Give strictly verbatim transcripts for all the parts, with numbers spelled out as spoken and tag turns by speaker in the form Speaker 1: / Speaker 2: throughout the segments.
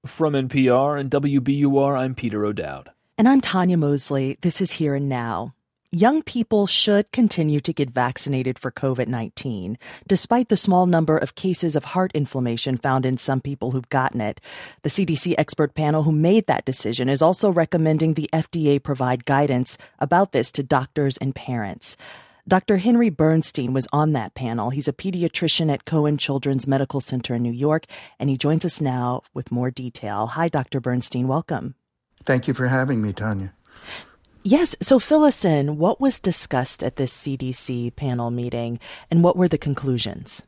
Speaker 1: From N P R and W B U R, I'm Peter O'Dowd.
Speaker 2: And I'm Tanya Mosley. This is Here and Now. Young people should continue to get vaccinated for covid nineteen, despite the small number of cases of heart inflammation found in some people who've gotten it. The C D C expert panel who made that decision is also recommending the F D A provide guidance about this to doctors and parents. Doctor Henry Bernstein was on that panel. He's a pediatrician at Cohen Children's Medical Center in New York, and he joins us now with more detail. Hi, Doctor Bernstein. Welcome.
Speaker 3: Thank you for having me, Tanya.
Speaker 2: Yes. So fill us in. What was discussed at this C D C panel meeting, and what were the conclusions?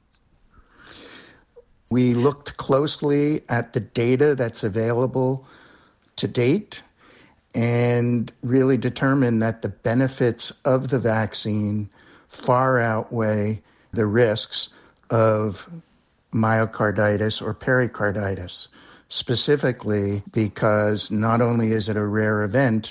Speaker 3: We looked closely at the data that's available to date and really determined that the benefits of the vaccine far outweigh the risks of myocarditis or pericarditis, specifically because not only is it a rare event,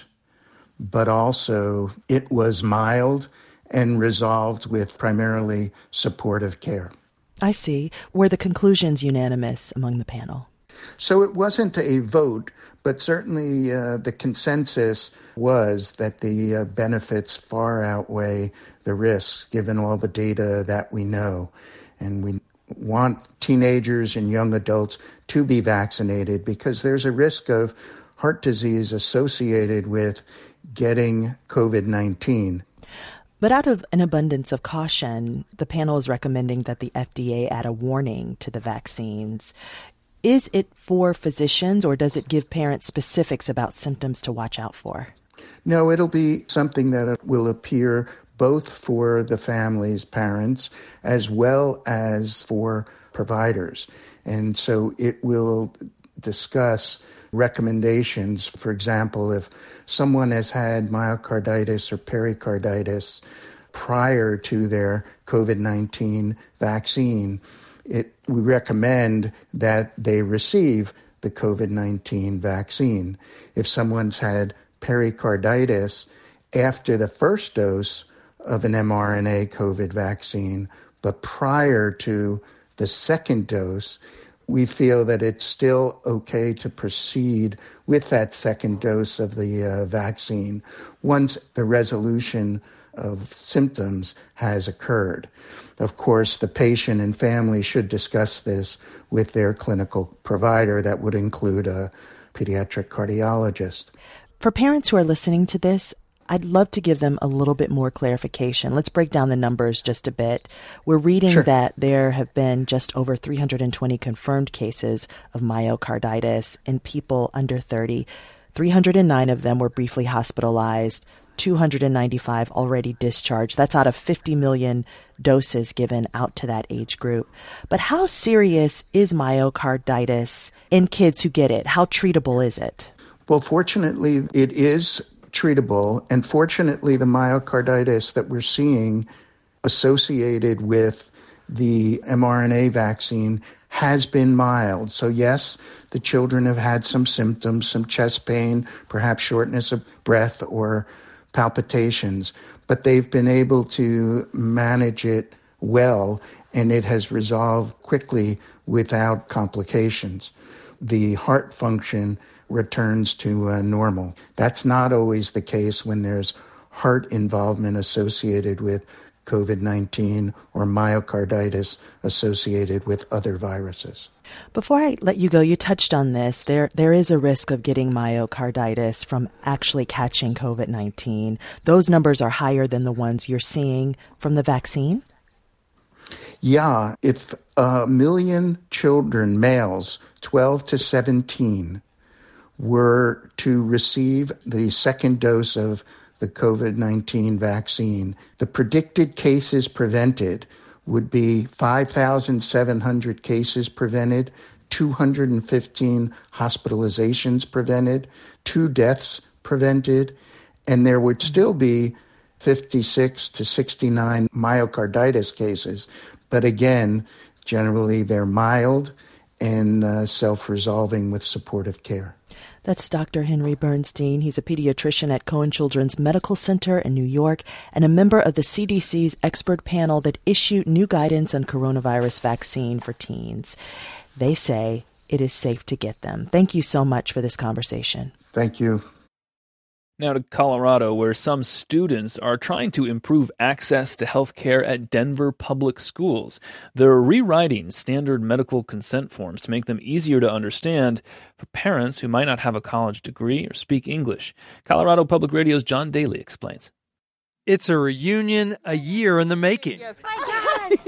Speaker 3: but also it was mild and resolved with primarily supportive care.
Speaker 2: I see. Were the conclusions unanimous among the panel?
Speaker 3: So it wasn't a vote, but certainly uh, the consensus was that the uh, benefits far outweigh the risks, given all the data that we know. And we want teenagers and young adults to be vaccinated because there's a risk of heart disease associated with getting covid nineteen.
Speaker 2: But out of an abundance of caution, the panel is recommending that the F D A add a warning to the vaccines. Is it for physicians, or does it give parents specifics about symptoms to watch out for?
Speaker 3: No, it'll be something that will appear both for the families, parents, as well as for providers. And so it will discuss recommendations. For example, if someone has had myocarditis or pericarditis prior to their covid nineteen vaccine, it, we recommend that they receive the covid nineteen vaccine. If someone's had pericarditis after the first dose of an mRNA COVID vaccine, but prior to the second dose, we feel that it's still okay to proceed with that second dose of the uh, vaccine once the resolution of symptoms has occurred. Of course, the patient and family should discuss this with their clinical provider. That would include a pediatric cardiologist.
Speaker 2: For parents who are listening to this, I'd love to give them a little bit more clarification. Let's break down the numbers just a bit. We're reading
Speaker 3: Sure.
Speaker 2: that there have been just over three hundred twenty confirmed cases of myocarditis in people under thirty. three hundred nine of them were briefly hospitalized, two hundred ninety-five already discharged. That's out of fifty million doses given out to that age group. But how serious is myocarditis in kids who get it? How treatable is it?
Speaker 3: Well, fortunately, it is treatable. And fortunately, the myocarditis that we're seeing associated with the mRNA vaccine has been mild. So yes, the children have had some symptoms, some chest pain, perhaps shortness of breath or palpitations, but they've been able to manage it well, and it has resolved quickly without complications. The heart function returns to uh, normal. That's not always the case when there's heart involvement associated with covid nineteen or myocarditis associated with other viruses.
Speaker 2: Before I let you go, you touched on this. There, there is a risk of getting myocarditis from actually catching covid nineteen. Those numbers are higher than the ones you're seeing from the vaccine?
Speaker 3: Yeah, if a million children, males, twelve to seventeen, were to receive the second dose of the covid nineteen vaccine, the predicted cases prevented would be five thousand seven hundred cases prevented, two hundred fifteen hospitalizations prevented, two deaths prevented, and there would still be fifty-six to sixty-nine myocarditis cases. But again, generally they're mild and uh, self-resolving with supportive care.
Speaker 2: That's Doctor Henry Bernstein. He's a pediatrician at Cohen Children's Medical Center in New York and a member of the C D C's expert panel that issued new guidance on coronavirus vaccine for teens. They say it is safe to get them. Thank you so much for this conversation.
Speaker 3: Thank you.
Speaker 1: Now to Colorado, where some students are trying to improve access to health care at Denver public schools. They're rewriting standard medical consent forms to make them easier to understand for parents who might not have a college degree or speak English. Colorado Public Radio's John Daly explains.
Speaker 4: It's a reunion a year in the making.
Speaker 5: Hi,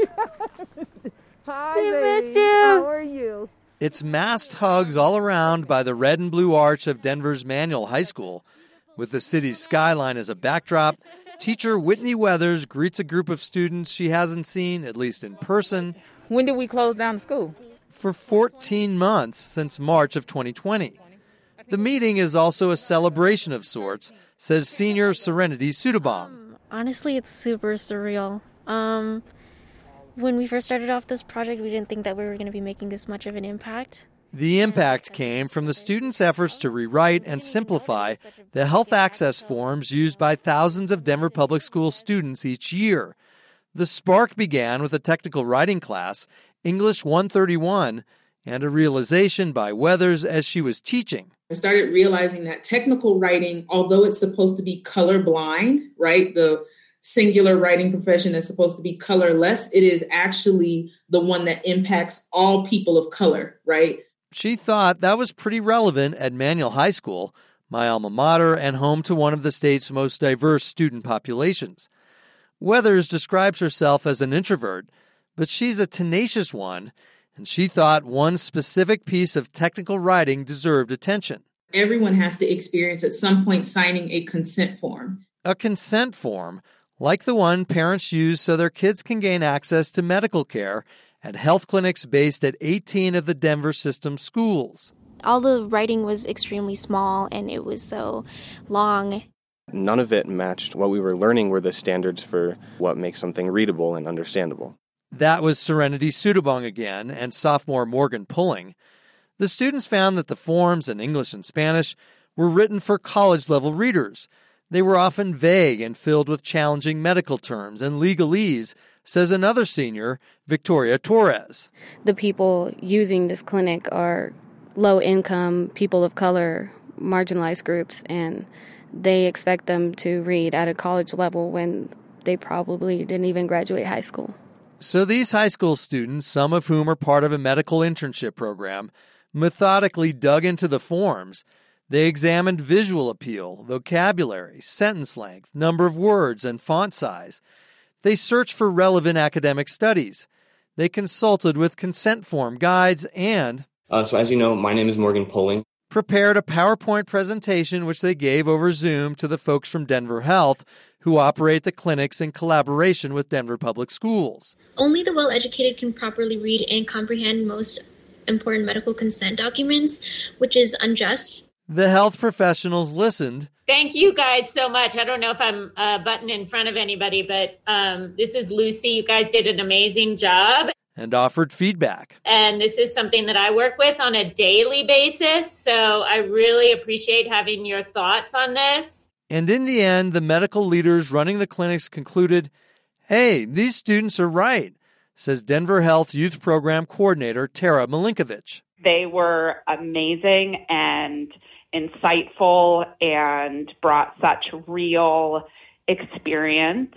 Speaker 6: Hi,
Speaker 5: we
Speaker 6: baby.
Speaker 5: missed you.
Speaker 6: How are you?
Speaker 4: It's masked hugs all around by the red and blue arch of Denver's Manual High School. With the city's skyline as a backdrop, teacher Whitney Weathers greets a group of students she hasn't seen, at least in person,
Speaker 6: When did we close down the school?
Speaker 4: for fourteen months since March of twenty twenty. The meeting is also a celebration of sorts, says senior Serenity Sudabong.
Speaker 5: Honestly, it's super surreal. Um, when we first started off this project, we didn't think that we were going to be making this much of an impact.
Speaker 4: The impact came from the students' efforts to rewrite and simplify the health access forms used by thousands of Denver Public School students each year. The spark began with a technical writing class, English one thirty-one, and a realization by Weathers as she was teaching.
Speaker 7: I started realizing that technical writing, although it's supposed to be colorblind, right? The singular writing profession is supposed to be colorless. It is actually the one that impacts all people of color, right?
Speaker 4: She thought that was pretty relevant at Manual High School, my alma mater and home to one of the state's most diverse student populations. Weathers describes herself as an introvert, but she's a tenacious one, and she thought one specific piece of technical writing deserved attention.
Speaker 7: Everyone has to experience at some point signing a consent form.
Speaker 4: A consent form, like the one parents use so their kids can gain access to medical care at health clinics based at eighteen of the Denver system schools.
Speaker 5: All the writing was extremely small, and it was so long.
Speaker 8: None of it matched what we were learning were the standards for what makes something readable and understandable.
Speaker 4: That was Serenity Sudabong again, and sophomore Morgan Pulling. The students found that the forms in English and Spanish were written for college-level readers. They were often vague and filled with challenging medical terms and legalese, says another senior, Victoria Torres.
Speaker 9: The people using this clinic are low-income, people of color, marginalized groups, and they expect them to read at a college level when they probably didn't even graduate high school.
Speaker 4: So these high school students, some of whom are part of a medical internship program, methodically dug into the forms. They examined visual appeal, vocabulary, sentence length, number of words, and font size. They searched for relevant academic studies. They consulted with consent form guides and,
Speaker 8: Uh, so as you know, my name is Morgan Pulling.
Speaker 4: prepared a PowerPoint presentation which they gave over Zoom to the folks from Denver Health who operate the clinics in collaboration with Denver Public Schools.
Speaker 10: Only the well-educated can properly read and comprehend most important medical consent documents, which is unjust.
Speaker 4: The health professionals listened.
Speaker 11: Thank you guys so much. I don't know if I'm a button in front of anybody, but um, this is Lucy. You guys did an amazing job.
Speaker 4: And offered feedback.
Speaker 11: And this is something that I work with on a daily basis. So I really appreciate having your thoughts on this.
Speaker 4: And in the end, the medical leaders running the clinics concluded, hey, these students are right, says Denver Health Youth Program Coordinator Tara Milinkovich.
Speaker 12: They were amazing and insightful and brought such real experience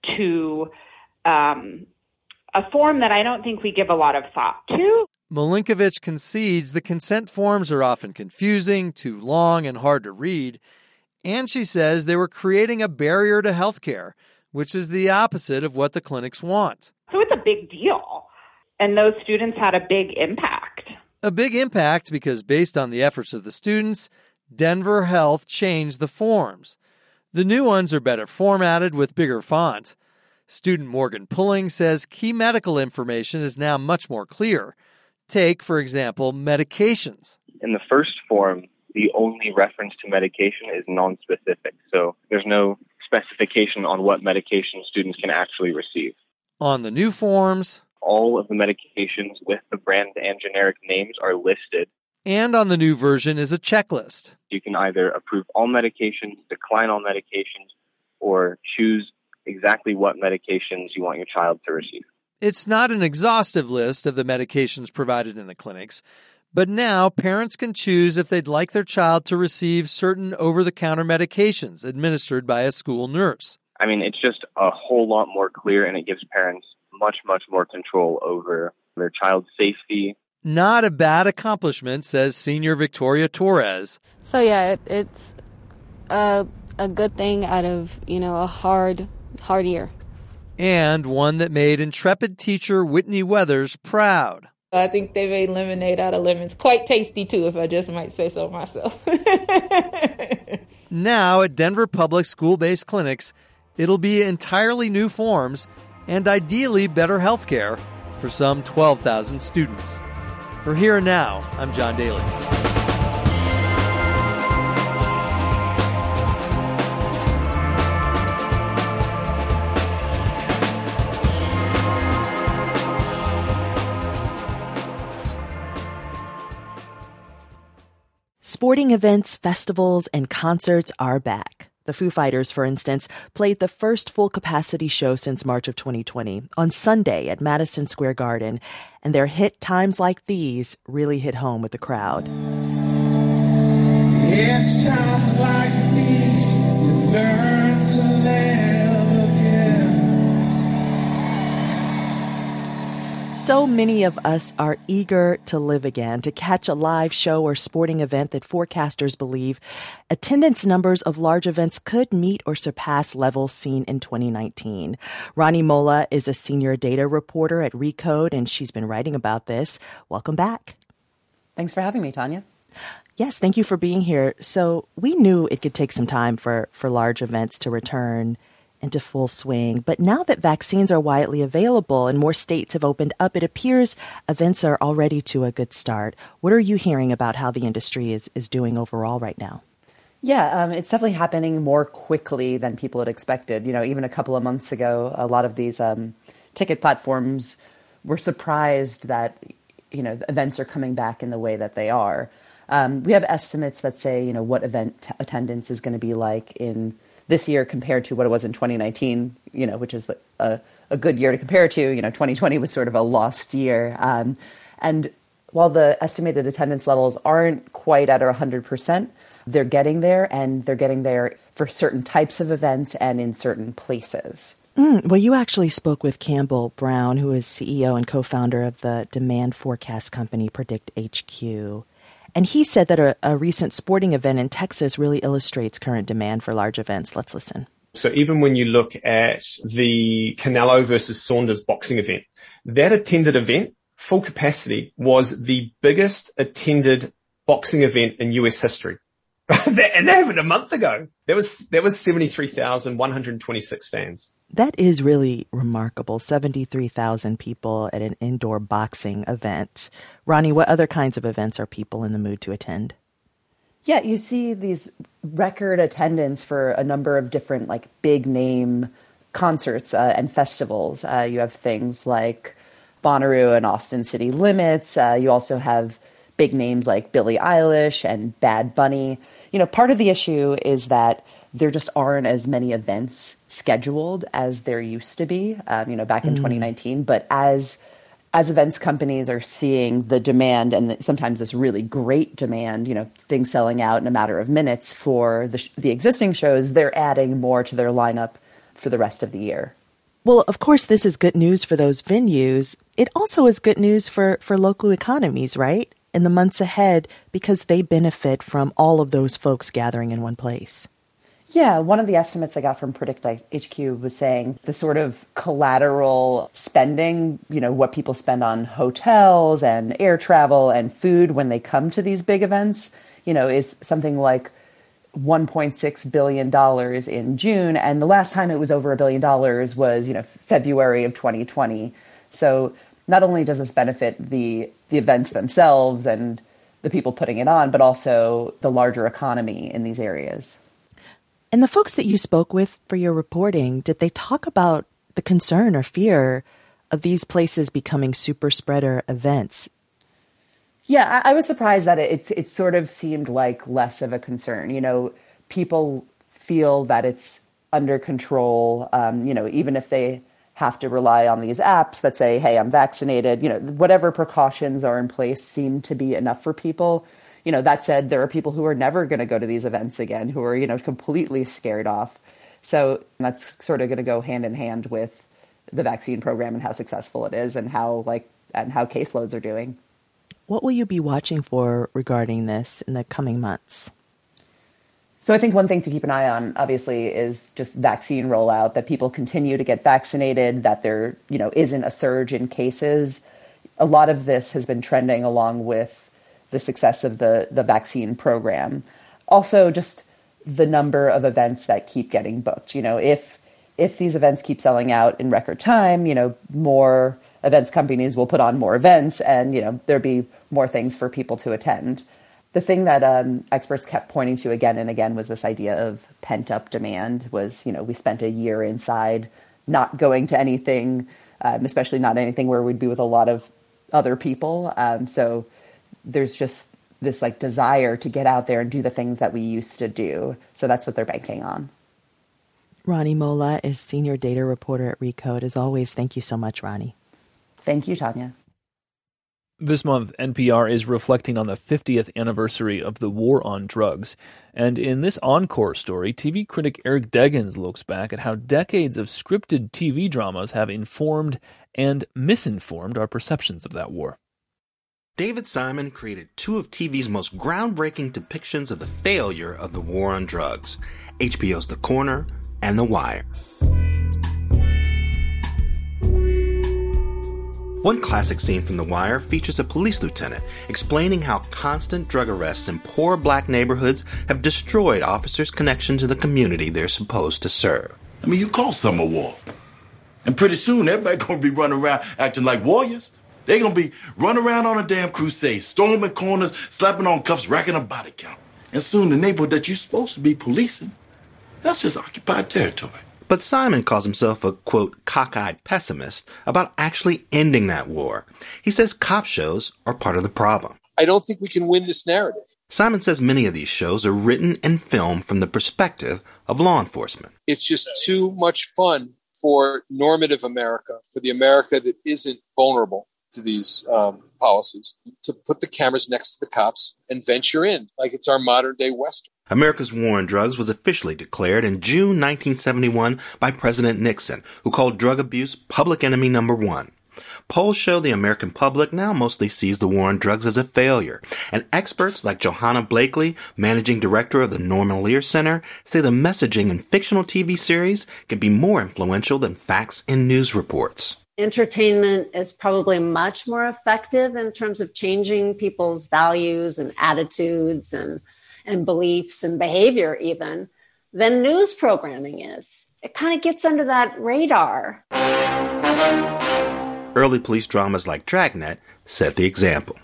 Speaker 12: to um, a form that I don't think we give a lot of thought to.
Speaker 4: Milinkovich concedes the consent forms are often confusing, too long, and hard to read. And she says they were creating a barrier to healthcare, which is the opposite of what the clinics want.
Speaker 12: So it's a big deal. And those students had a big impact.
Speaker 4: A big impact because based on the efforts of the students, Denver Health changed the forms. The new ones are better formatted with bigger font. Student Morgan Pulling says key medical information is now much more clear. Take, for example, medications.
Speaker 8: In the first form, the only reference to medication is nonspecific. So there's no specification on what medication students can actually receive.
Speaker 4: On the new forms,
Speaker 8: all of the medications with the brand and generic names are listed.
Speaker 4: And on the new version is a checklist.
Speaker 8: You can either approve all medications, decline all medications, or choose exactly what medications you want your child to receive.
Speaker 4: It's not an exhaustive list of the medications provided in the clinics, But now parents can choose if they'd like their child to receive certain over-the-counter medications administered by a school nurse.
Speaker 8: I mean, it's just a whole lot more clear, and it gives parents much, much more control over their child's safety.
Speaker 4: Not a bad accomplishment, says senior Victoria Torres.
Speaker 9: So yeah, it, it's a, a good thing out of, you know, a hard, hard year.
Speaker 4: And one that made intrepid teacher Whitney Weathers proud.
Speaker 6: I think they made lemonade out of lemons. Quite tasty, too, if I just might say so myself.
Speaker 4: Now, at Denver Public school-based clinics, it'll be entirely new forms and ideally better health care for some twelve thousand students. For Here and Now, I'm John Daly.
Speaker 2: Sporting events, festivals, and concerts are back. The Foo Fighters, for instance, played the first full-capacity show since March of twenty twenty on Sunday at Madison Square Garden, and their hit Times Like These really hit home with the crowd.
Speaker 13: It's times like these you learn to live again.
Speaker 2: So many of us are eager to live again, to catch a live show or sporting event that forecasters believe attendance numbers of large events could meet or surpass levels seen in twenty nineteen. Rani Molla is a senior data reporter at Recode, and she's been writing about this. Welcome back.
Speaker 14: Thanks for having me, Tanya.
Speaker 2: Yes, thank you for being here. So we knew it could take some time for, for large events to return into full swing. But now that vaccines are widely available and more states have opened up, it appears events are already to a good start. What are you hearing about how the industry is, is doing overall right now?
Speaker 14: Yeah, um, it's definitely happening more quickly than people had expected. You know, even a couple of months ago, a lot of these um, ticket platforms were surprised that, you know, events are coming back in the way that they are. Um, we have estimates that say, you know, what event t- attendance is going to be like in this year compared to what it was in twenty nineteen, you know, which is a, a good year to compare to. You know, twenty twenty was sort of a lost year. Um, and while the estimated attendance levels aren't quite at one hundred percent, they're getting there, and they're getting there for certain types of events and in certain places.
Speaker 2: Mm, well, you actually spoke with Campbell Brown, who is C E O and co-founder of the demand forecast company Predict H Q. And he said that a, a recent sporting event in Texas really illustrates current demand for large events. Let's listen.
Speaker 15: So even when you look at the Canelo versus Saunders boxing event, that attended event, full capacity, was the biggest attended boxing event in U S history. And that happened a month ago. That was that was seventy-three thousand one hundred twenty-six fans.
Speaker 2: That is really remarkable. seventy-three thousand people at an indoor boxing event. Rani, what other kinds of events are people in the mood to attend?
Speaker 14: Yeah, you see these record attendance for a number of different like big name concerts uh, and festivals. Uh, you have things like Bonnaroo and Austin City Limits. Uh, you also have big names like Billie Eilish and Bad Bunny. You know, part of the issue is that there just aren't as many events scheduled as there used to be, um, you know, back in mm. twenty nineteen. But as as events companies are seeing the demand, and sometimes this really great demand, you know, things selling out in a matter of minutes for the, sh- the existing shows, they're adding more to their lineup for the rest of the year.
Speaker 2: Well, of course, this is good news for those venues. It also is good news for, for local economies, right? In the months ahead, because they benefit from all of those folks gathering in one place.
Speaker 14: Yeah, one of the estimates I got from Predict H Q was saying the sort of collateral spending, you know, what people spend on hotels and air travel and food when they come to these big events, you know, is something like one point six billion dollars in June. And the last time it was over a billion dollars was, you know, February of twenty twenty. So not only does this benefit the the events themselves and the people putting it on, but also the larger economy in these areas.
Speaker 2: And the folks that you spoke with for your reporting, did they talk about the concern or fear of these places becoming super spreader events?
Speaker 14: Yeah, I, I was surprised that it, it, it sort of seemed like less of a concern. You know, people feel that it's under control, um, you know, even if they have to rely on these apps that say, hey, I'm vaccinated. You know, whatever precautions are in place seem to be enough for people. You know, that said, there are people who are never going to go to these events again, who are, you know, completely scared off. So that's sort of going to go hand in hand with the vaccine program and how successful it is and how like and how caseloads are doing.
Speaker 2: What will you be watching for regarding this in the coming months?
Speaker 14: So I think one thing to keep an eye on, obviously, is just vaccine rollout, that people continue to get vaccinated, that there, you know, isn't a surge in cases. A lot of this has been trending along with the success of the, the vaccine program. Also, just the number of events that keep getting booked. You know, if if these events keep selling out in record time, you know, more events companies will put on more events and, you know, there'll be more things for people to attend. The thing that um, experts kept pointing to again and again was this idea of pent-up demand was, you know, we spent a year inside not going to anything, um, especially not anything where we'd be with a lot of other people. Um, so there's just this like desire to get out there and do the things that we used to do. So that's what they're banking on.
Speaker 2: Rani Molla is senior data reporter at Recode. As always, thank you so much, Rani.
Speaker 14: Thank you, Tanya.
Speaker 1: This month, N P R is reflecting on the fiftieth anniversary of the war on drugs. And in this encore story, T V critic Eric Deggans looks back at how decades of scripted T V dramas have informed and misinformed our perceptions of that war.
Speaker 16: David Simon created two of T V's most groundbreaking depictions of the failure of the war on drugs, H B O's The Corner and The Wire. One classic scene from The Wire features a police lieutenant explaining how constant drug arrests in poor black neighborhoods have destroyed officers' connection to the community they're supposed to serve.
Speaker 17: I mean, you call some a war. And pretty soon, everybody gonna be running around acting like warriors. They're gonna be running around on a damn crusade, storming corners, slapping on cuffs, racking up body count. And soon the neighborhood that you're supposed to be policing, that's just occupied territory.
Speaker 16: But Simon calls himself a, quote, cockeyed pessimist about actually ending that war. He says cop shows are part of the problem.
Speaker 18: I don't think we can win this narrative.
Speaker 16: Simon says many of these shows are written and filmed from the perspective of law enforcement.
Speaker 18: It's just too much fun for normative America, for the America that isn't vulnerable to these um, policies, to put the cameras next to the cops and venture in like it's our modern day Western.
Speaker 16: America's war on drugs was officially declared in June nineteen seventy-one by President Nixon, who called drug abuse public enemy number one. Polls show the American public now mostly sees the war on drugs as a failure, and experts like Johanna Blakely, managing director of the Norman Lear Center, say the messaging in fictional T V series can be more influential than facts in news reports.
Speaker 19: Entertainment is probably much more effective in terms of changing people's values and attitudes and, and beliefs and behavior even than news programming is. It kind of gets under that radar.
Speaker 16: Early police dramas like Dragnet set the example.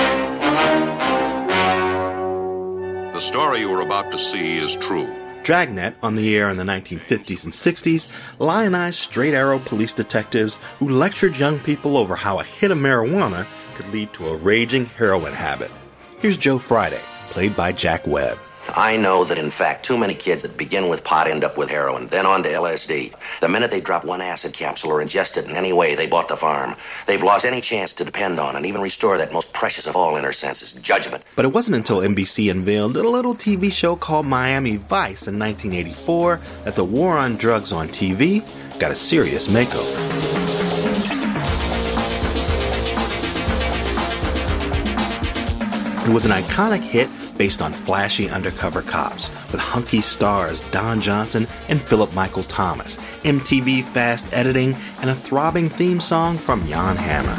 Speaker 20: The story you are about to see is true.
Speaker 16: Dragnet, on the air in the nineteen fifties and sixties, lionized straight-arrow police detectives who lectured young people over how a hit of marijuana could lead to a raging heroin habit. Here's Joe Friday, played by Jack Webb.
Speaker 21: I know that, in fact, too many kids that begin with pot end up with heroin, then on to L S D. The minute they drop one acid capsule or ingest it in any way, they bought the farm. They've lost any chance to depend on and even restore that most precious of all inner senses, judgment.
Speaker 16: But it wasn't until N B C unveiled a little T V show called Miami Vice in nineteen eighty-four that the war on drugs on T V got a serious makeover. It was an iconic hit based on flashy undercover cops, with hunky stars Don Johnson and Philip Michael Thomas, M T V fast editing, and a throbbing theme song from Jan Hammer.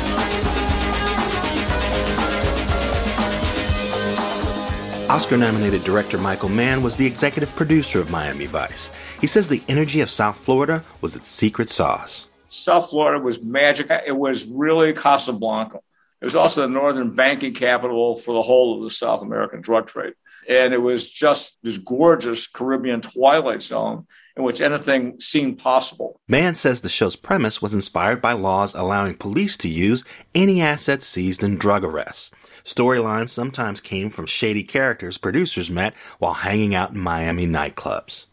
Speaker 16: Oscar-nominated director Michael Mann was the executive producer of Miami Vice. He says the energy of South Florida was its secret sauce.
Speaker 22: South Florida was magic. It was really Casablanca. It was also the northern banking capital for the whole of the South American drug trade. And it was just this gorgeous Caribbean twilight zone in which anything seemed possible.
Speaker 16: Mann says the show's premise was inspired by laws allowing police to use any assets seized in drug arrests. Storylines sometimes came from shady characters producers met while hanging out in Miami nightclubs.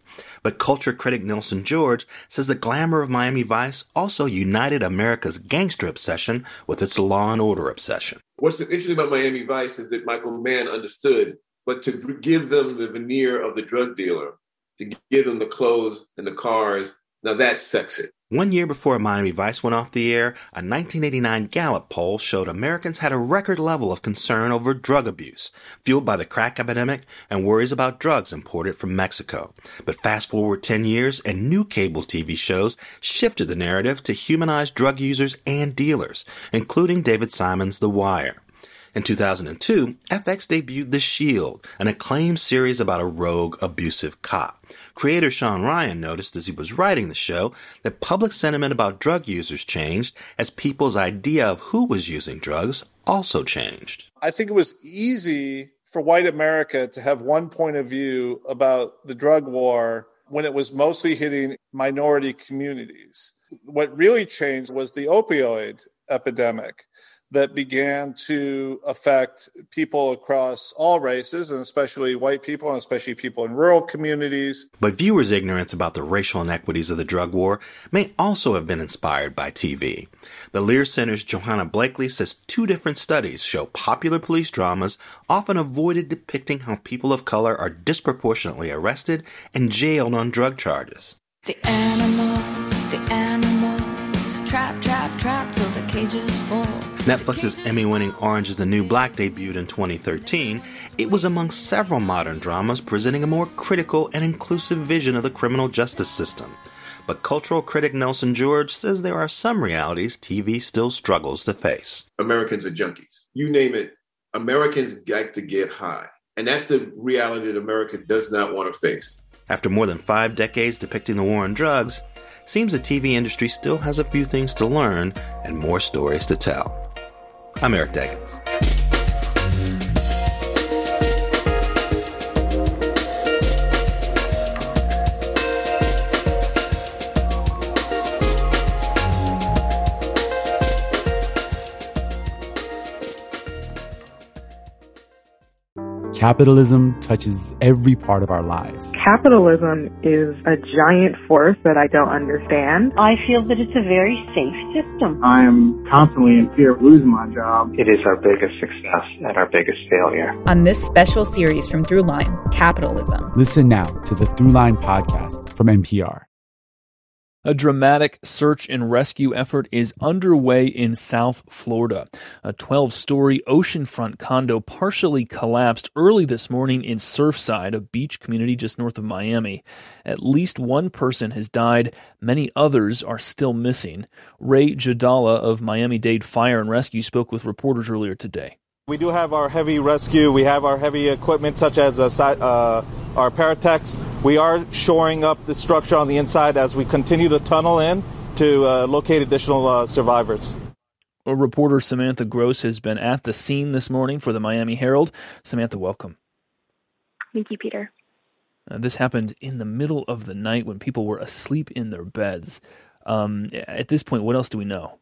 Speaker 16: But culture critic Nelson George says the glamour of Miami Vice also united America's gangster obsession with its law and order obsession.
Speaker 3: What's interesting about Miami Vice is that Michael Mann understood, but to give them the veneer of the drug dealer, to give them the clothes and the cars, now that's sexy.
Speaker 16: One year before Miami Vice went off the air, a nineteen eighty-nine Gallup poll showed Americans had a record level of concern over drug abuse, fueled by the crack epidemic and worries about drugs imported from Mexico. But fast forward ten years, and new cable T V shows shifted the narrative to humanize drug users and dealers, including David Simon's The Wire. In two thousand two, F X debuted The Shield, an acclaimed series about a rogue, abusive cop. Creator Sean Ryan noticed as he was writing the show that public sentiment about drug users changed as people's idea of who was using drugs also changed.
Speaker 7: I think it was easy for white America to have one point of view about the drug war when it was mostly hitting minority communities. What really changed was the opioid epidemic that began to affect people across all races, and especially white people, and especially people in rural communities.
Speaker 16: But viewers' ignorance about the racial inequities of the drug war may also have been inspired by T V. The Lear Center's Johanna Blakely says two different studies show popular police dramas often avoided depicting how people of color are disproportionately arrested and jailed on drug charges.
Speaker 23: The animals, the animals, trap, trap, trap till the cages fall.
Speaker 16: Netflix's Emmy-winning Orange is the New Black debuted in twenty thirteen. It was among several modern dramas presenting a more critical and inclusive vision of the criminal justice system. But cultural critic Nelson George says there are some realities T V still struggles to face.
Speaker 3: Americans are junkies. You name it, Americans like to get high. And that's the reality that America does not want to face.
Speaker 16: After more than five decades depicting the war on drugs, seems the T V industry still has a few things to learn and more stories to tell. I'm Eric Deggans.
Speaker 24: Capitalism touches every part of our lives.
Speaker 25: Capitalism is a giant force that I don't understand.
Speaker 26: I feel that it's a very safe system.
Speaker 27: I am constantly in fear of losing my job.
Speaker 28: It is our biggest success and our biggest failure.
Speaker 29: On this special series from Throughline, Capitalism.
Speaker 24: Listen now to the Throughline podcast from N P R.
Speaker 1: A dramatic search and rescue effort is underway in South Florida. A twelve-story oceanfront condo partially collapsed early this morning in Surfside, a beach community just north of Miami. At least one person has died. Many others are still missing. Ray Jadala of Miami-Dade Fire and Rescue spoke with reporters earlier today.
Speaker 30: We do have our heavy rescue. We have our heavy equipment such as uh, uh, our Paratex. We are shoring up the structure on the inside as we continue to tunnel in to uh, locate additional uh, survivors.
Speaker 1: A reporter Samantha Gross has been at the scene this morning for the Miami Herald. Samantha, welcome.
Speaker 31: Thank you, Peter.
Speaker 1: Uh, this happened in the middle of the night when people were asleep in their beds. Um, at this point, what else do we know?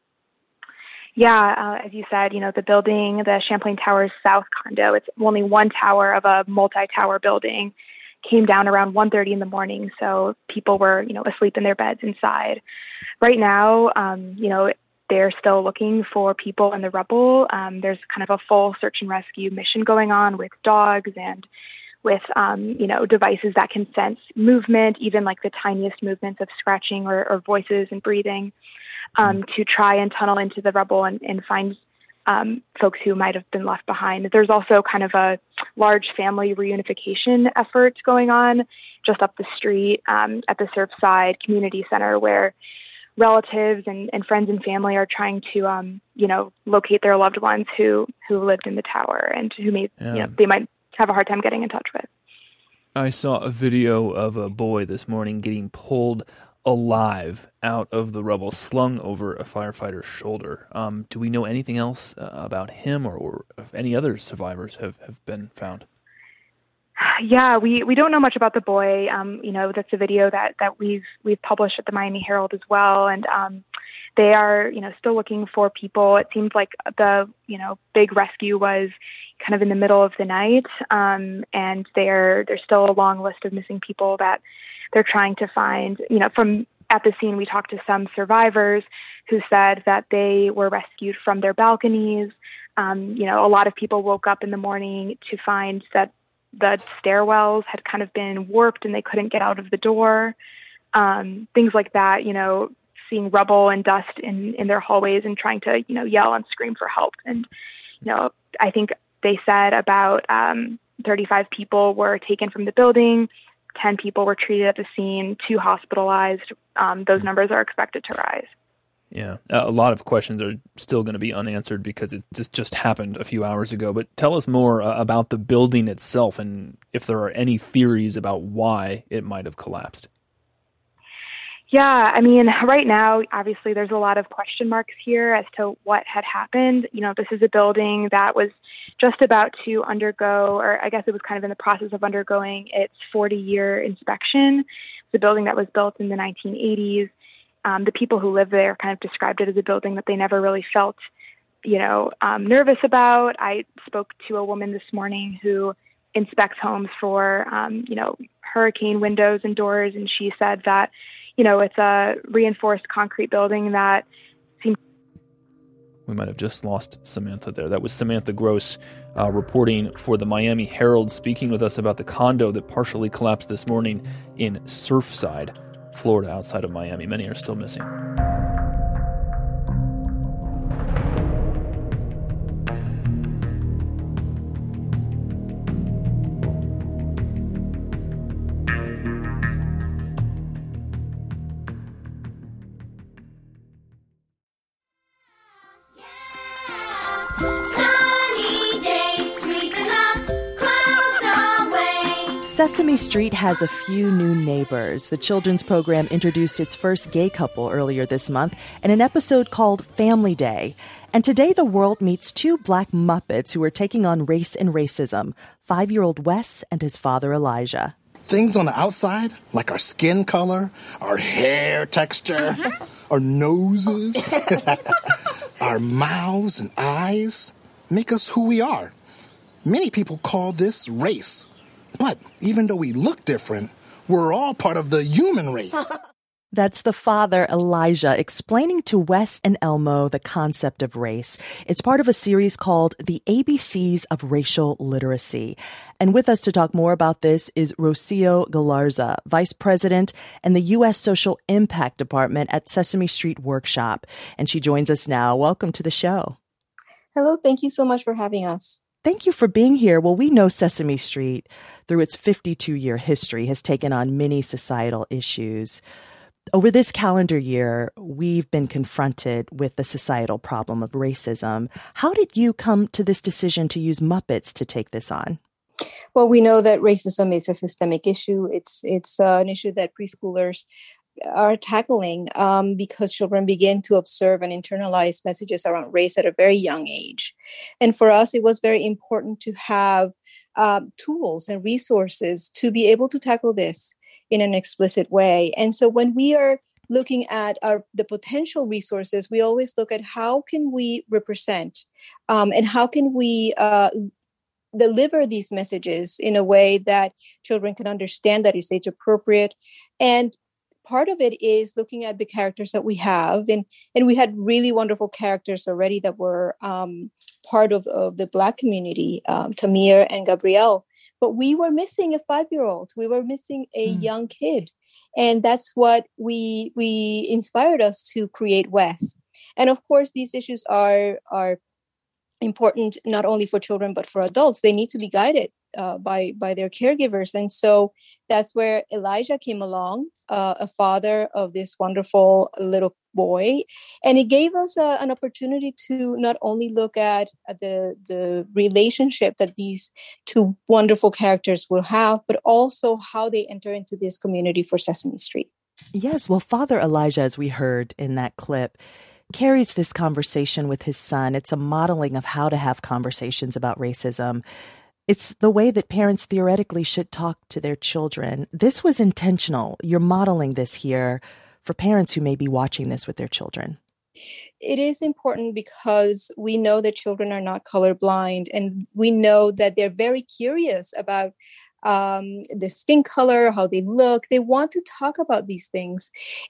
Speaker 31: Yeah, uh, as you said, you know, the building, the Champlain Towers South condo, it's only one tower of a multi-tower building, came down around one thirty in the morning. So people were, you know, asleep in their beds inside. Right now, um, you know, they're still looking for people in the rubble. Um, there's kind of a full search and rescue mission going on with dogs and with, um, you know, devices that can sense movement, even like the tiniest movements of scratching or, or voices and breathing. Um, to try and tunnel into the rubble and, and find um, folks who might have been left behind. There's also kind of a large family reunification effort going on just up the street um, at the Surfside Community Center, where relatives and, and friends and family are trying to, um, you know, locate their loved ones who, who lived in the tower and who may, yeah. you know, they might have a hard time getting in touch with.
Speaker 1: I saw a video of a boy this morning getting pulled alive out of the rubble, slung over a firefighter's shoulder. Um, do we know anything else uh, about him or, or if any other survivors have, have been found?
Speaker 31: Yeah, we, we don't know much about the boy. Um, you know, that's a video that, that we've we've published at the Miami Herald as well. And um, they are, you know, still looking for people. It seems like the, you know, big rescue was kind of in the middle of the night, um, and there there's still a long list of missing people that they're trying to find. You know, from at the scene, we talked to some survivors who said that they were rescued from their balconies. Um, you know, a lot of people woke up in the morning to find that the stairwells had kind of been warped and they couldn't get out of the door. Um, things like that, you know, seeing rubble and dust in, in their hallways and trying to, you know, yell and scream for help. And, you know, I think they said about um, thirty-five people were taken from the building, ten people were treated at the scene, two hospitalized. Um, those numbers are expected to rise.
Speaker 1: Yeah, a lot of questions are still going to be unanswered because it just, just happened a few hours ago. But tell us more uh, about the building itself and if there are any theories about why it might have collapsed.
Speaker 31: Yeah, I mean, right now, obviously, there's a lot of question marks here as to what had happened. You know, this is a building that was just about to undergo, or I guess it was kind of in the process of undergoing its forty-year inspection. It's a building that was built in the nineteen eighties. Um, the people who live there kind of described it as a building that they never really felt, you know, um, nervous about. I spoke to a woman this morning who inspects homes for, um, you know, hurricane windows and doors, and she said that, you know, it's a reinforced concrete building that seems...
Speaker 1: We might have just lost Samantha there. That was Samantha Gross uh, reporting for the Miami Herald, speaking with us about the condo that partially collapsed this morning in Surfside, Florida, outside of Miami. Many are still missing.
Speaker 2: Sesame Street has a few new neighbors. The children's program introduced its first gay couple earlier this month in an episode called Family Day. And today the world meets two black Muppets who are taking on race and racism, five-year-old Wes and his father Elijah.
Speaker 4: Things on the outside, like our skin color, our hair texture, our noses, our mouths and eyes, make us who we are. Many people call this race. But even though we look different, we're all part of the human race.
Speaker 2: That's the father, Elijah, explaining to Wes and Elmo the concept of race. It's part of a series called The A B Cs of Racial Literacy. And with us to talk more about this is Rocio Galarza, Vice President in the U S Social Impact Department at Sesame Street Workshop. And she joins us now. Welcome to the show.
Speaker 5: Hello. Thank you so much for having us.
Speaker 2: Thank you for being here. Well, we know Sesame Street, through its fifty-two-year history, has taken on many societal issues. Over this calendar year, we've been confronted with the societal problem of racism. How did you come to this decision to use Muppets to take this on?
Speaker 5: Well, we know that racism is a systemic issue. It's it's uh, an issue that preschoolers are tackling um, because children begin to observe and internalize messages around race at a very young age. And for us, it was very important to have um, tools and resources to be able to tackle this in an explicit way. And so when we are looking at our the potential resources, we always look at how can we represent um, and how can we uh, deliver these messages in a way that children can understand, that is age appropriate. And part of it is looking at the characters that we have. And, and we had really wonderful characters already that were um, part of, of the Black community, um, Tamir and Gabrielle. But we were missing a five-year-old. We were missing a mm. young kid. And that's what we we inspired us to create Wes. And of course, these issues are are important not only for children, but for adults. They need to be guided uh, by, by their caregivers. And so that's where Elijah came along, uh, a father of this wonderful little boy. And it gave us uh, an opportunity to not only look at, at the, the relationship that these two wonderful characters will have, but also how they enter into this community for Sesame Street.
Speaker 2: Yes, well, Father Elijah, as we heard in that clip, carries this conversation with his son. It's a modeling of how to have conversations about racism. It's the way that parents theoretically should talk to their children. This was intentional. You're modeling this here for parents who may be watching this with their children.
Speaker 5: It is important because we know that children are not colorblind, and we know that they're very curious about um, the skin color, how they look. They want to talk about these things.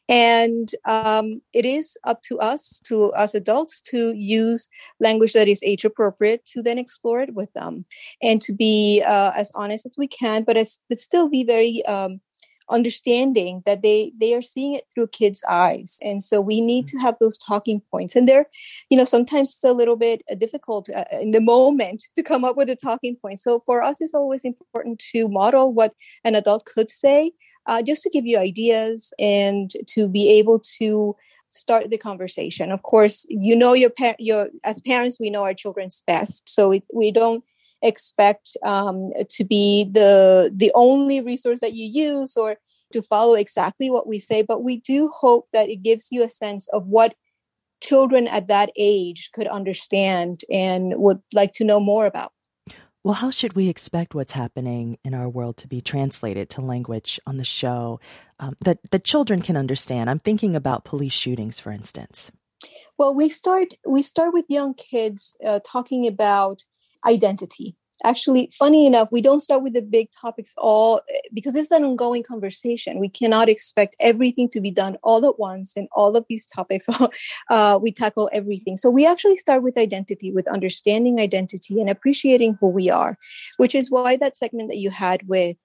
Speaker 5: And um, it is up to us, to us adults, to use language that is age appropriate to then explore it with them and to be uh, as honest as we can, but, as, but still be very um, understanding that they they are seeing it through kids' eyes. And so we need to have those talking points. And they're, you know, sometimes it's a little bit difficult uh, in the moment to come up with a talking point. So for us, it's always important to model what an adult could say, uh, just to give you ideas and to be able to start the conversation. Of course, you know, your par- your as parents, we know our children's best. So we, we don't expect um, to be the the only resource that you use or to follow exactly what we say, but we do hope that it gives you a sense of what children at that age could understand and would like to know more about.
Speaker 2: Well, how should we expect what's happening in our world to be translated to language on the show um, that, that children can understand? I'm thinking about police shootings, for instance.
Speaker 5: Well, we start we start with young kids uh, talking about identity. Actually, funny enough, we don't start with the big topics all because it's an ongoing conversation. We cannot expect everything to be done all at once and all of these topics. uh, we tackle everything. So we actually start with identity, with understanding identity and appreciating who we are, which is why that segment that you had with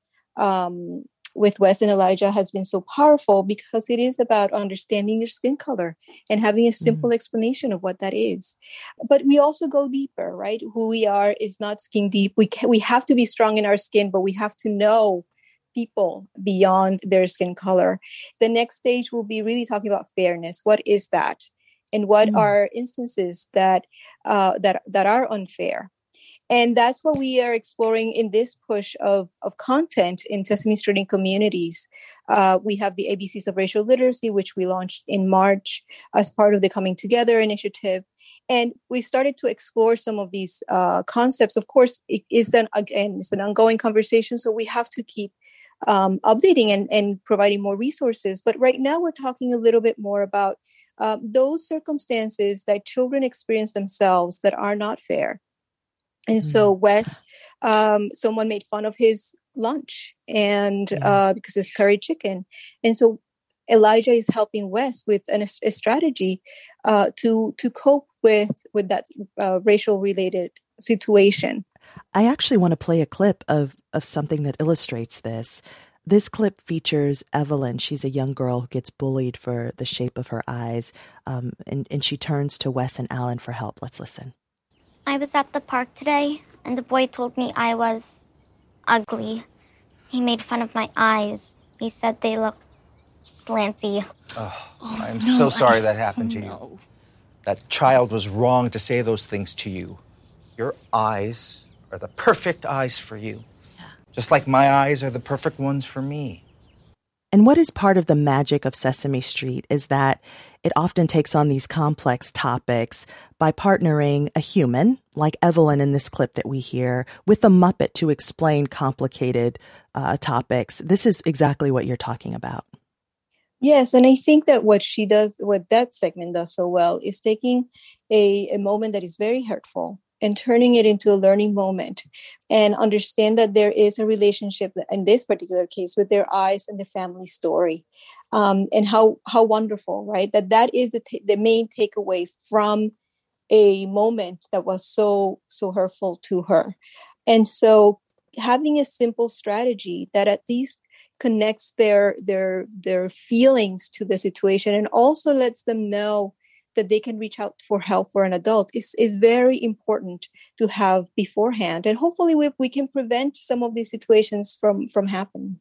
Speaker 5: um, with Wes and Elijah has been so powerful, because it is about understanding your skin color and having a simple mm-hmm. explanation of what that is. But we also go deeper, right? Who we are is not skin deep. We can, we have to be strong in our skin, but we have to know people beyond their skin color. The next stage will be really talking about fairness. What is that? And what mm-hmm. are instances that uh, that that are unfair? And that's what we are exploring in this push of, of content in Sesame Street and communities. Uh, we have the A B Cs of Racial Literacy, which we launched in March as part of the Coming Together initiative. And we started to explore some of these uh, concepts. Of course, it is an, again, it's an ongoing conversation, so we have to keep um, updating and, and providing more resources. But right now, we're talking a little bit more about uh, those circumstances that children experience themselves that are not fair. And so Wes, um, someone made fun of his lunch and uh, because it's curry chicken. And so Elijah is helping Wes with an, a strategy uh, to to cope with, with that uh, racial related situation.
Speaker 2: I actually want to play a clip of, of something that illustrates this. This clip features Evelyn. She's a young girl who gets bullied for the shape of her eyes. Um, and, and she turns to Wes and Alan for help. Let's listen.
Speaker 6: I was at the park today, and the boy told me I was ugly. He made fun of my eyes. He said they look slanty.
Speaker 8: Oh, I'm no, so sorry I, that happened oh, to you. No. That child was wrong to say those things to you. Your eyes are the perfect eyes for you. Yeah. Just like my eyes are the perfect ones for me.
Speaker 2: And what is part of the magic of Sesame Street is that it often takes on these complex topics by partnering a human, like Evelyn in this clip that we hear, with a Muppet to explain complicated uh, topics. This is exactly what you're talking about.
Speaker 5: Yes, and I think that what she does, what that segment does so well, is taking a, a moment that is very hurtful and turning it into a learning moment, and understand that there is a relationship in this particular case with their eyes and the family story. Um, and how how wonderful, right? That that is the, t- the main takeaway from a moment that was so, so hurtful to her. And so having a simple strategy that at least connects their their their feelings to the situation and also lets them know that they can reach out for help for an adult is, is very important to have beforehand. And hopefully we, we can prevent some of these situations from, from happening.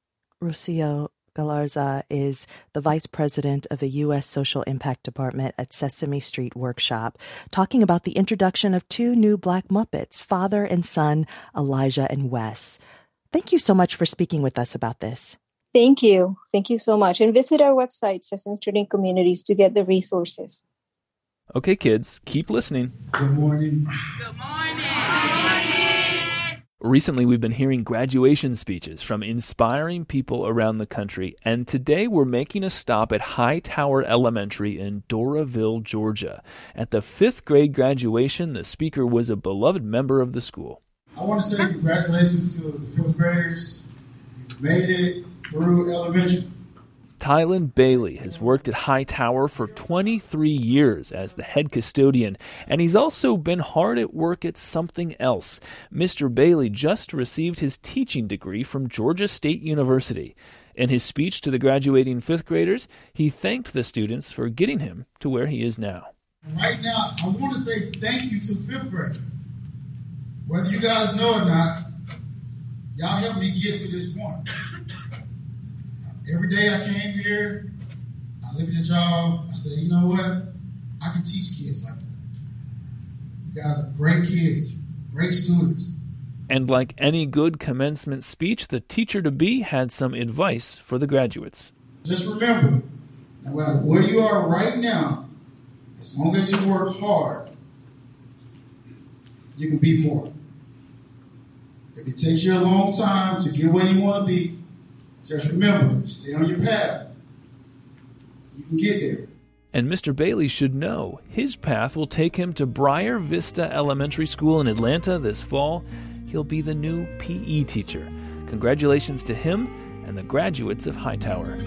Speaker 2: Rocio Galarza is the vice president of the U S Social Impact Department at Sesame Street Workshop, talking about the introduction of two new Black Muppets, father and son, Elijah and Wes. Thank you so much for speaking with us about this.
Speaker 5: Thank you. Thank you so much. And visit our website, Sesame Street and Communities, to get the resources.
Speaker 1: Okay, kids, keep listening.
Speaker 9: Good morning.
Speaker 10: Good morning.
Speaker 1: Recently, we've been hearing graduation speeches from inspiring people around the country, and today we're making a stop at Hightower Elementary in Doraville, Georgia. At the fifth grade graduation, the speaker was a beloved member of the school.
Speaker 9: I want to say congratulations to the fifth graders. You've made it through elementary.
Speaker 1: Tylen Bailey has worked at Hightower for twenty-three years as the head custodian, and he's also been hard at work at something else. Mister Bailey just received his teaching degree from Georgia State University. In his speech to the graduating fifth graders, he thanked the students for getting him to where he is now.
Speaker 9: Right now, I want to say thank you to fifth grade. Whether you guys know or not, y'all helped me get to this point. Every day I came here, I looked at y'all, I said, you know what? I can teach kids like that. You guys are great kids, great students.
Speaker 1: And like any good commencement speech, the teacher-to-be had some advice for the graduates.
Speaker 9: Just remember, no matter where you are right now, as long as you work hard, you can be more. If it takes you a long time to get where you want to be, just remember, stay on your path. You can get there.
Speaker 1: And Mister Bailey should know his path will take him to Briar Vista Elementary School in Atlanta this fall. He'll be the new P E teacher. Congratulations to him and the graduates of Hightower.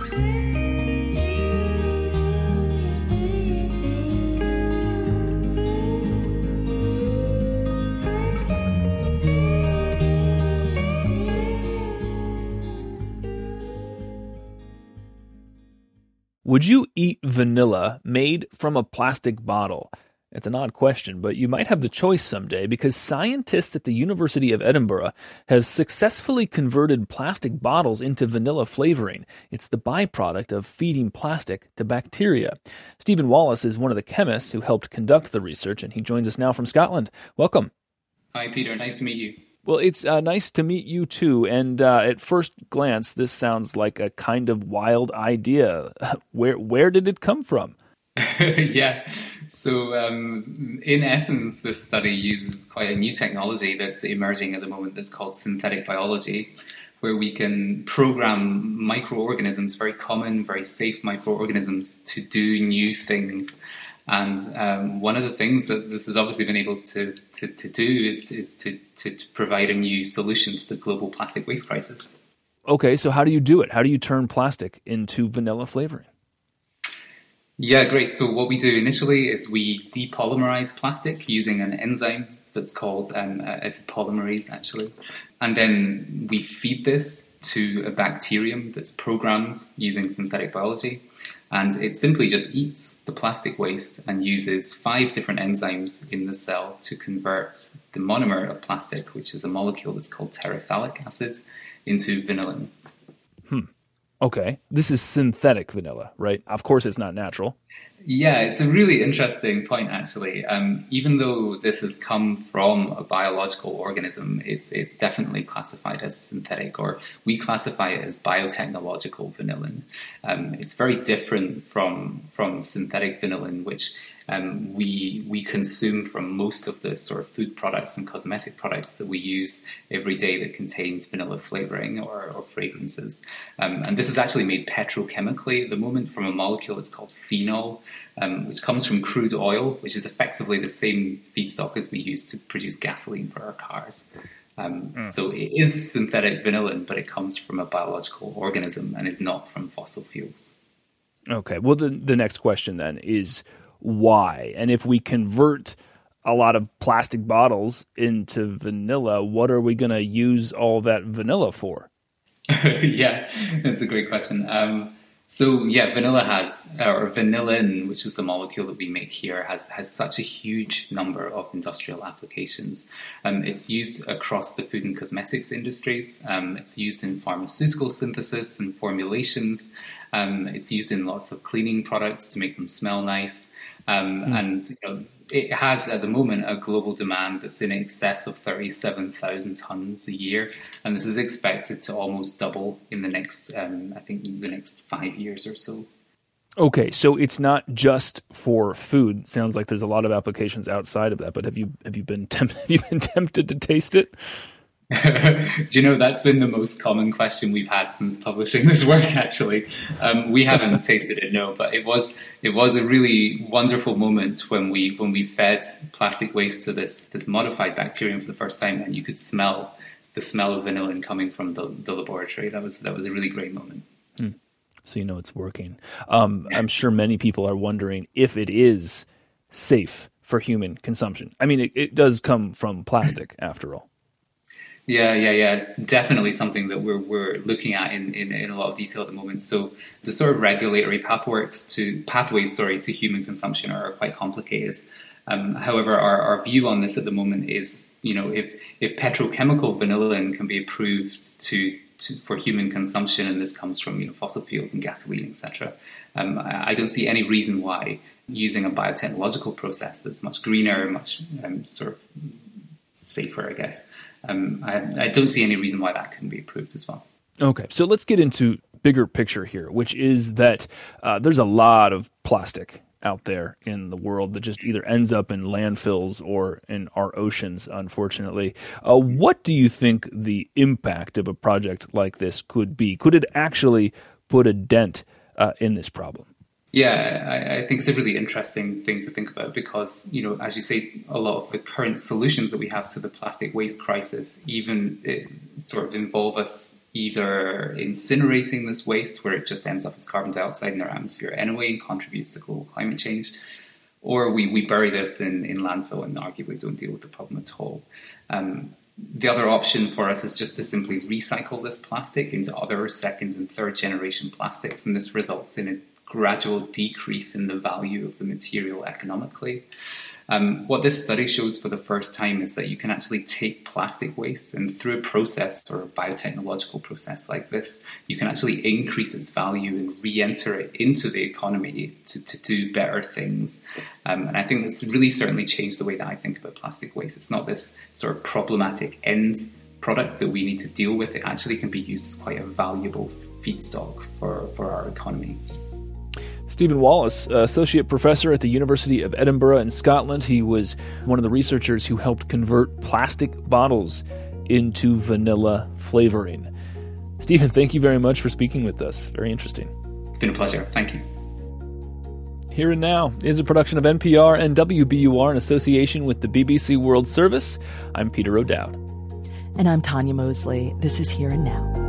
Speaker 1: Would you eat vanilla made from a plastic bottle? It's an odd question, but you might have the choice someday because scientists at the University of Edinburgh have successfully converted plastic bottles into vanilla flavoring. It's the byproduct of feeding plastic to bacteria. Stephen Wallace is one of the chemists who helped conduct the research, and he joins us now from Scotland. Welcome.
Speaker 10: Hi, Peter. Nice to meet you.
Speaker 1: Well, it's uh, nice to meet you, too. And uh, at first glance, this sounds like a kind of wild idea. Where where did it come from?
Speaker 10: yeah. So um, in essence, this study uses quite a new technology that's emerging at the moment that's called synthetic biology, where we can program microorganisms, very common, very safe microorganisms, to do new things. And um, one of the things that this has obviously been able to, to, to do is, is to, to, to provide a new solution to the global plastic waste crisis.
Speaker 1: Okay, so how do you do it? How do you turn plastic into vanilla flavoring?
Speaker 10: Yeah, great. So what we do initially is we depolymerize plastic using an enzyme that's called, um, uh, it's a polymerase actually. And then we feed this to a bacterium that's programmed using synthetic biology. And it simply just eats the plastic waste and uses five different enzymes in the cell to convert the monomer of plastic, which is a molecule that's called terephthalic acid, into vanillin.
Speaker 1: Hmm. Okay. This is synthetic vanilla, right? Of course it's not natural.
Speaker 10: Yeah, it's a really interesting point, actually. Um, even though this has come from a biological organism, it's it's definitely classified as synthetic, or we classify it as biotechnological vanillin. Um, it's very different from from synthetic vanillin, which um, we we consume from most of the sort of food products and cosmetic products that we use every day that contains vanilla flavoring or, or fragrances. Um, and this is actually made petrochemically at the moment from a molecule that's called phenol, um, which comes from crude oil, which is effectively the same feedstock as we use to produce gasoline for our cars. Um, mm. So it is synthetic vanillin, but it comes from a biological organism and is not from fossil fuels.
Speaker 1: Okay. Well, the, the next question then is why? And if we convert a lot of plastic bottles into vanilla, what are we going to use all that vanilla for?
Speaker 10: Yeah, that's a great question. Um, so yeah, vanilla has, or vanillin, which is the molecule that we make here, has has such a huge number of industrial applications. Um, it's used across the food and cosmetics industries. Um, it's used in pharmaceutical synthesis and formulations. Um, it's used in lots of cleaning products to make them smell nice. Um, hmm. And you know, it has at the moment a global demand that's in excess of thirty-seven thousand tons a year, and this is expected to almost double in the next, um, I think, the next five years or so.
Speaker 1: Okay, so it's not just for food. Sounds like there's a lot of applications outside of that. But have you have you been temp- have you been tempted to taste it?
Speaker 10: Do you know, that's been the most common question we've had since publishing this work, actually. Um, we haven't tasted it, no, but it was it was a really wonderful moment when we when we fed plastic waste to this this modified bacterium for the first time, and you could smell the smell of vanillin coming from the, the laboratory. That was that was a really great moment.
Speaker 1: Hmm. So you know it's working. Um, I'm sure many people are wondering if it is safe for human consumption. I mean, it, it does come from plastic, after all.
Speaker 10: Yeah, yeah, yeah. It's definitely something that we're we're looking at in, in, in a lot of detail at the moment. So the sort of regulatory pathways to pathways, sorry, to human consumption are quite complicated. Um, however, our, our view on this at the moment is, you know, if if petrochemical vanillin can be approved to, to for human consumption, and this comes from, you know, fossil fuels and gasoline, et cetera, um, I, I don't see any reason why using a biotechnological process that's much greener, much um, sort of safer, I guess. Um, I, I don't see any reason why that couldn't be approved as well.
Speaker 1: Okay, so let's get into bigger picture here, which is that uh, there's a lot of plastic out there in the world that just either ends up in landfills or in our oceans, unfortunately. Uh, what do you think the impact of a project like this could be? Could it actually put a dent uh, in this problem?
Speaker 10: Yeah, I, I think it's a really interesting thing to think about because, you know, as you say, a lot of the current solutions that we have to the plastic waste crisis even it sort of involve us either incinerating this waste where it just ends up as carbon dioxide in our atmosphere anyway and contributes to global climate change, or we, we bury this in, in landfill and arguably don't deal with the problem at all. Um, the other option for us is just to simply recycle this plastic into other second and third generation plastics, and this results in a gradual decrease in the value of the material economically. Um, what this study shows for the first time is that you can actually take plastic waste and through a process or a biotechnological process like this, you can actually increase its value and re-enter it into the economy to, to do better things. Um, and I think that's really certainly changed the way that I think about plastic waste. It's not this sort of problematic end product that we need to deal with. It actually can be used as quite a valuable feedstock for, for our economy.
Speaker 1: Stephen Wallace, Associate Professor at the University of Edinburgh in Scotland. He was one of the researchers who helped convert plastic bottles into vanilla flavoring. Stephen, thank you very much for speaking with us. Very interesting.
Speaker 10: It's been a pleasure. Thank you.
Speaker 1: Here and Now is a production of N P R and W B U R in association with the B B C World Service. I'm Peter O'Dowd.
Speaker 2: And I'm Tanya Mosley. This is Here and Now.